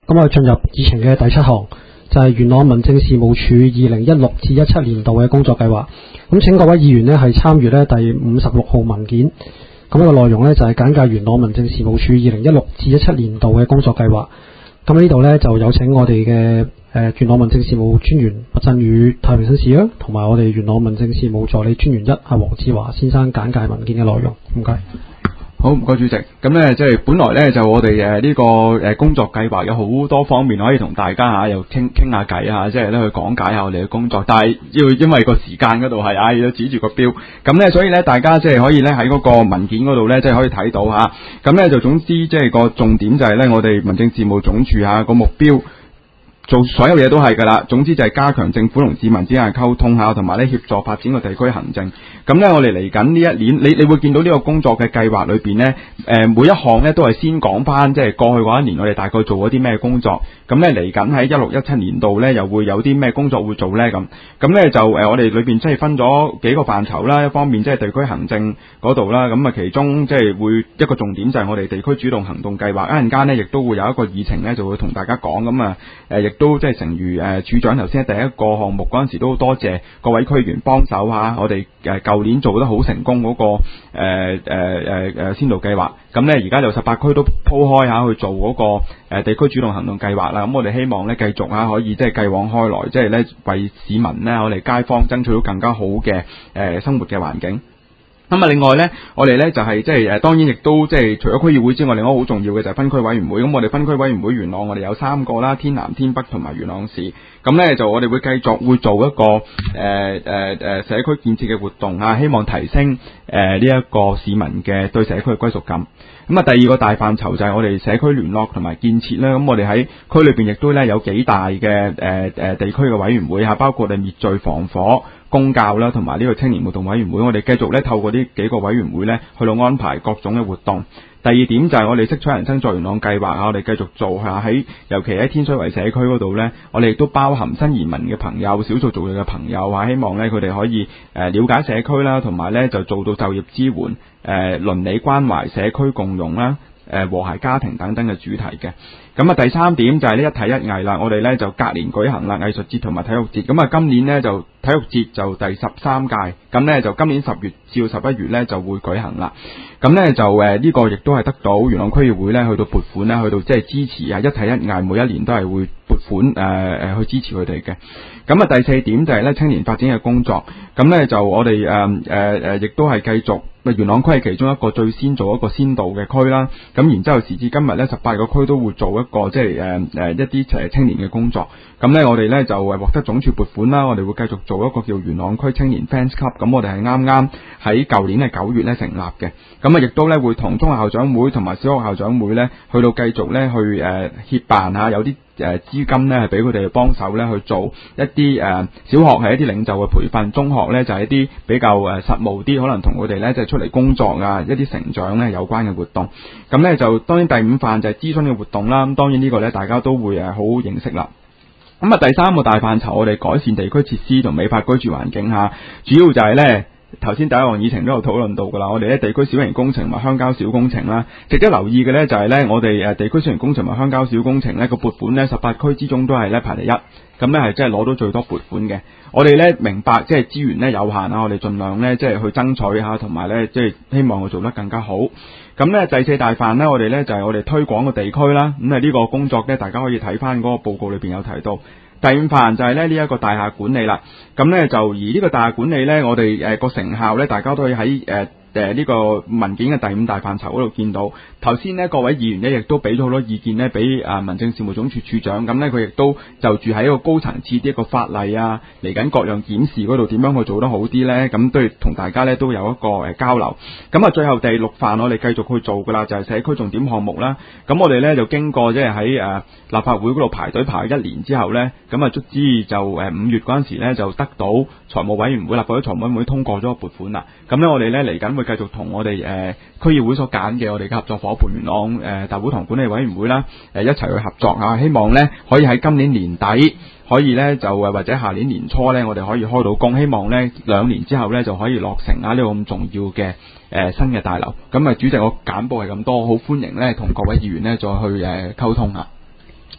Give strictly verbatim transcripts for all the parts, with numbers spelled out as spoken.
咁我哋進入議程嘅第七項，就係元朗民政事務處二零一六至一七年度嘅工作計劃。咁請各位議員呢係參閱呢第五十六號文件。咁呢個內容呢就係簡介元朗民政事務處二零一六至一七年度嘅工作計劃。咁呢度呢就有請我哋嘅誒元朗民政事務專員麥振宇太平紳士啦，同埋我哋元朗民政事務助理專員一阿黃志華先生簡介文件嘅內容。唔該。 好，唔該主席。咁咧，即係本來咧就我哋誒呢個誒工作計劃有好多方面可以同大家吓又傾傾下偈啊，即係咧去講解下我哋嘅工作。但係要因為個時間嗰度係啊要指住個標，咁咧所以咧大家即係可以咧喺嗰個文件嗰度咧即係可以睇到吓。咁咧就總之即係個重點就係咧我哋民政事務總署吓個目標。做所有嘢都係㗎啦，總之就係加強政府同市民之間嘅溝通下，同埋咧協助發展個地區行政。咁咧，我哋嚟緊呢一年，你你會見到呢個工作嘅計劃裏邊咧，誒每一項咧都係先講翻即係過去嗰一年我哋大概做咗啲咩工作。咁咧嚟緊喺一六一七年度咧又會有啲咩工作會做咧咁。咁咧就誒我哋裏邊即係分咗幾個範疇啦，一方面即係地區行政嗰度啦，咁啊其中即係會一個重點就係我哋地區主動行動計劃。一陣間咧亦都會有一個議程咧就會同大家講咁啊誒亦。都即係誠如誒處長頭先喺第一個項目嗰陣時都多謝各位區員幫手嚇，我哋誒舊年做得好成功嗰、那個誒誒誒誒先導計劃，咁咧而家就十八區都鋪開下去做嗰個誒地區主動行動計劃啦。咁我哋希望咧繼續啊可以即係繼往開來，即係咧為市民咧我哋街坊爭取到更加好嘅誒生活嘅環境。咁啊，另外咧，我哋咧就係即係誒，當然亦都即係除咗區議會之外，另外好重要嘅就係分區委員會。咁我哋分區委員會元朗，我哋有三個啦，天南、天北同埋元朗市。咁咧就我哋會繼續會做一個誒誒誒社區建設嘅活動啊，希望提升誒呢一個市民嘅對社區嘅歸屬感。咁啊，第二個大範疇就係我哋社區聯絡同埋建設啦。咁我哋喺區裏邊亦都咧有幾大嘅誒誒地區嘅委員會嚇，包括我哋滅罪防火、公教啦，同埋呢個青年活動委員會。我哋繼續咧透過呢幾個委員會咧去到安排各種嘅活動。第二點就係我哋色彩人生在元朗計劃啊，我哋繼續做下喺，尤其喺天水圍社區嗰度咧，我哋亦都包含新移民嘅朋友、少數族裔嘅朋友啊，希望咧佢哋可以誒了解社區啦，同埋咧就做到就業支援、誒鄰里關懷、社區共融啦、誒和諧家庭等等嘅主題嘅。咁啊，第三點就係呢一體一藝啦，我哋咧就隔年舉行啦，藝術節同埋體育節。咁啊，今年咧就體育節就第十三屆，咁咧就今年十月至到十一月咧就會舉行啦。咁咧就誒呢個亦都係得到元朗區議會咧去到撥款咧，去到即係支持啊一體一藝，每一年都係會撥款誒誒、呃、去支持佢哋嘅。咁啊，第四點就係咧青年發展嘅工作。咁咧就我哋誒誒誒亦都係繼續。元朗區係其中一個最先做一個先導嘅區啦，咁然之後時至今日咧，十八個區都會做一個即係誒誒一啲誒青年嘅工作。咁咧我哋咧就誒獲得總署撥款啦，我哋會繼續做一個叫元朗區青年 Fans Club。咁我哋係啱啱喺舊年嘅九月咧成立嘅。咁啊亦都咧會同中學校長會同埋小學校長會咧去到繼續咧去誒協辦下有啲。誒資金咧係俾佢哋幫手咧去做一啲誒、呃、小學係一啲領袖嘅培訓，中學咧就係、是、一啲比較誒實務啲，可能同佢哋咧即係出嚟工作啊一啲成長咧有關嘅活動。咁咧就當然第五範就係諮詢嘅活動啦。咁當然個呢個咧大家都會誒好好認識啦。咁啊第三個大範疇，我哋改善地區設施同美化居住環境嚇，主要就係咧。頭先第一項議程都有討論到噶啦，我哋咧地區小型工程同埋鄉郊小工程啦，值得留意嘅咧就係咧我哋誒地區小型工程同埋鄉郊小工程咧個撥款咧十八區之中都係咧排第一，咁咧係真係攞到最多撥款嘅。我哋咧明白即係資源咧有限啊，我哋盡量咧即係去爭取下，同埋咧即係希望佢做得更加好。咁咧第四大範咧，我哋咧就係我哋推廣個地區啦，咁啊呢個工作咧大家可以睇翻嗰個報告裏邊有提到。第五範就係咧呢一個大廈管理啦，咁咧就而呢個大廈管理咧，我哋誒個成效咧，大家都可以喺誒誒呢個文件嘅第五大範疇嗰度見到。頭先呢各位議員咧亦都俾咗好多意見咧，俾啊民政事務總署署長，咁咧佢亦都就住喺一個高層次啲一個法例啊，嚟緊各樣檢視嗰度點樣去做得好啲咧，咁都要同大家咧都有一個誒交流。咁啊最後第六範我哋繼續去做噶啦，就係社區重點項目啦。咁我哋咧就經過即係喺誒立法會嗰度排隊排一年之後咧，咁啊卒之就誒五月嗰陣時咧就得到財務委員會立法會財務委員會通過咗個撥款啦。咁咧我哋咧嚟緊會繼續同我哋誒區議會所揀嘅我哋嘅合作伙伴元朗誒大會堂管理委員會啦，誒一齊去合作嚇，希望咧可以喺今年年底可以咧就誒或者下年年初咧我哋可以開到工，希望咧兩年之後咧就可以落成啊呢個咁重要嘅誒新嘅大樓。咁啊主席我簡報係咁多，好歡迎咧同各位議員咧再去誒溝通下。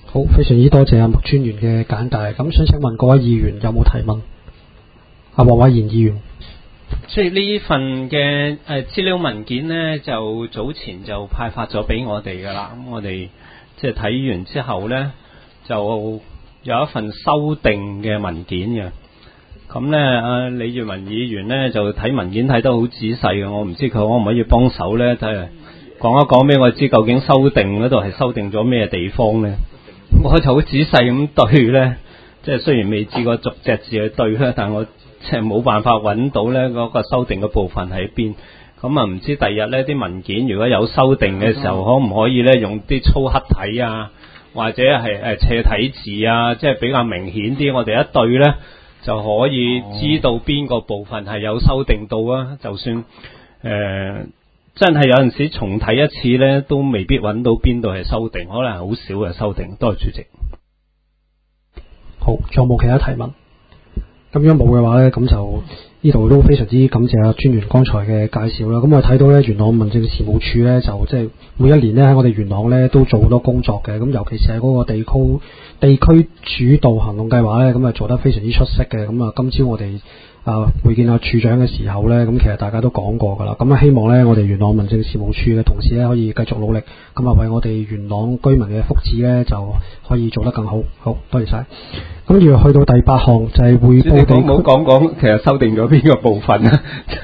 好，非常之多謝阿麥專員嘅簡介。咁想請問各位議員有冇提問？阿黃偉賢議員。 即係呢份嘅誒資料文件呢，就早前就派發咗俾我哋噶啦。咁我哋即係睇完之後呢，就有一份修訂嘅文件嘅。咁呢，阿李月文議員呢，就睇文件睇得好仔細嘅。我唔知佢可唔可以幫手呢？睇下講一講俾我知，究竟修訂嗰度係修訂咗咩地方呢？我就好仔細咁對呢，即係雖然未試過逐隻字去對咧，但我即係冇辦法揾到呢嗰個修訂嘅部分喺邊。咁啊，唔知第日呢啲文件如果有修訂嘅時候，可唔可以呢用啲粗黑體啊，或者係誒斜體字啊，即係比較明顯啲，我哋一對呢就可以知道邊個部分係有修訂到啊。就算誒、呃、真係有陣時重睇一次呢，都未必揾到邊度係修訂，可能係好少嘅修訂。多謝主席。 好，仲有冇其他提問？咁如果冇嘅話呢，咁就呢度都非常之感謝阿專員剛才嘅介紹啦。咁我睇到呢，元朗民政事務處呢，就即係每一年呢，喺我哋元朗呢都做好多工作嘅。咁尤其是係嗰個地區地區主導行動計劃呢，咁啊做得非常之出色嘅。咁啊，今朝我哋啊會見阿處長嘅時候呢，咁其實大家都講過噶啦。咁啊，希望呢，我哋元朗民政事務處嘅同事呢，可以繼續努力，咁啊為我哋元朗居民嘅福祉呢，就可以做得更好。好，多謝晒。咁要去到第八項就係匯報地區， 唔好講講其實修訂咗邊個部分啊？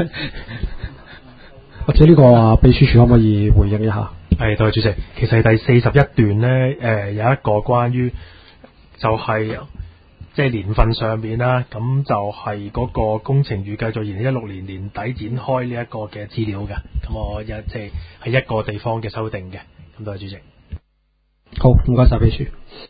或者呢個啊秘書處可唔可以回應一下？ 係，多謝主席。其實第四十一段呢，誒、呃、有一個關於就係即係年份上面啦，咁就係嗰個工程預計在二零一六年年底展開呢一個嘅資料嘅。咁我一即係係一個地方嘅修訂嘅。咁多謝主席。 好，唔該晒秘書。